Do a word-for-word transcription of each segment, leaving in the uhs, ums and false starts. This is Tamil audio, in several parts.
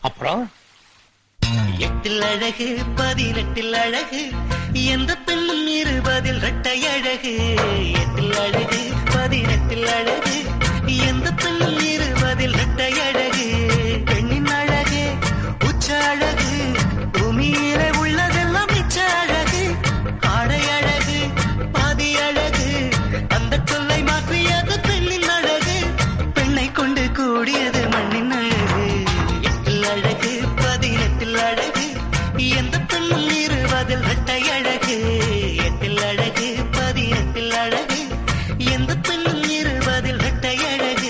அப்புறம் எட்டில் அழகு பதினெட்டில் அழகு எந்த பெண்ணும் இருபதில் இரட்டை அழகு. எட்டில் அழகு பதினெட்டில் அழகு எந்த பெண்ணும் இருபதில் இரட்டை அழகு. பெண்ணின் அழகு உச்ச அழகு பூமியிலே உள்ளதெல்லாம் மிச்ச அழகு. ஆடை அழகு பாதி அழகு அந்த சொல்லை மாற்றியது பெண்ணின் அழகு. பெண்ணை கொண்டு கூடியது மண்ணின் அழகு. எட்டில் அழகு பதினெட்டில் அழகு எந்த பெண்ணும் இருபதில் இரட்டை அழகு. எட்டில் அழகு பதினெட்டில் அழகு எந்த பெண்ணும் இருபதில் இரட்டை அழகு.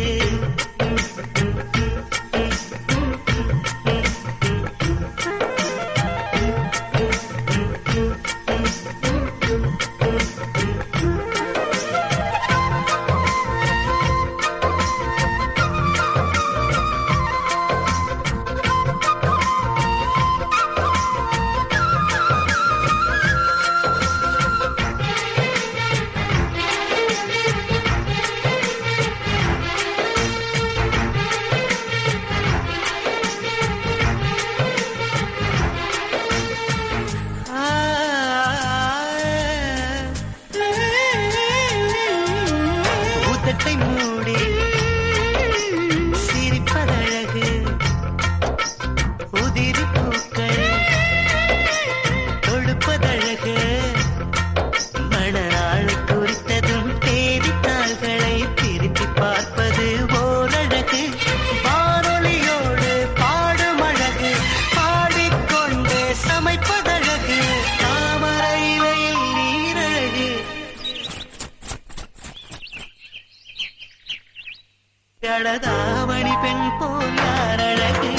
உதட்டை மூடி சிரிப்பதழகு உதிரி பூக்கள் தொடுப்பதழகு. மணநாள் குறித்ததும் தேதித்தாள்களை திருப்பி பார்ப்பது ஓரழகு. வானொலியோடு பாடும் அழகு பாடிக்கொண்டே சமைப்பதழகு. தாமரை இலையில் நீரழகு அழகாமணி பெண் போல் யார் அழகு.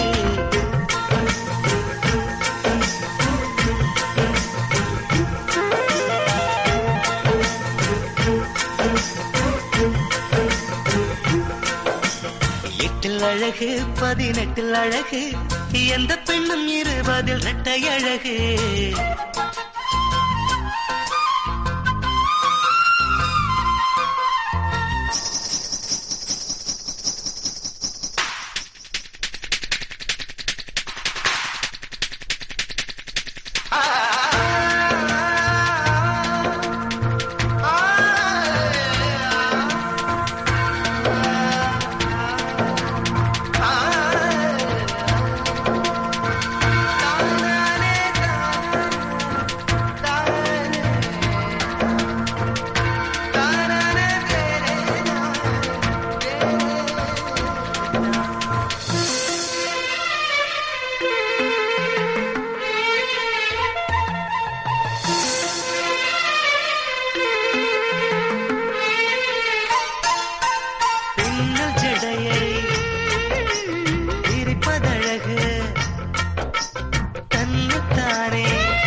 எட்டில் அழகு பதினெட்டில் அழகு எந்த பெண்ணும் இருபதில் இரட்டை அழகு. பின்னல் ஜடையை விரிப்பதழகு தன்னைத்தானே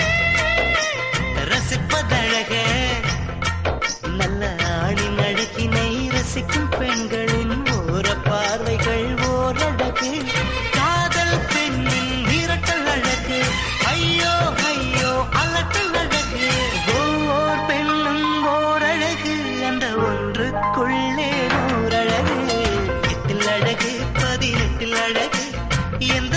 ரசிப்பதழகு. நல்ல ஆணின் அழகினை ரசிக்கும் பெண்களின் ஓர பார்வைகள் ஓரழகு. காதல் பெண்ணின் விரட்டல் அழகு ஐயோ ஐயோ அலட்டல் அழகு. ஒவ்வொரு பெண்ணும் ஓரழகு அந்த ஒன்றுக்குள்ளே நூறழகு. எட்டில் அழகு பதினெட்டில் அழகு எந்த